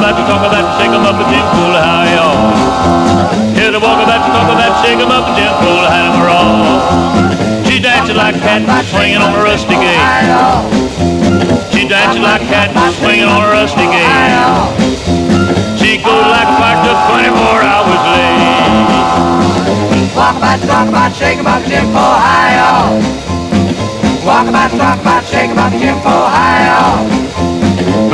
about, talk about, shake 'em up, Jim Cool High, y'all. Hear the walk about, talk about, shake 'em up, Jim Cool High, and we're all. She dances like cat, swinging on a rusty gate. She dances like cat, swinging on a rusty gate. She goes like fire till 24 hours late. Walk about, shake 'em up, Jim Cool High, y'all. Walk about, shake 'em up, Jim Cool High, y'all.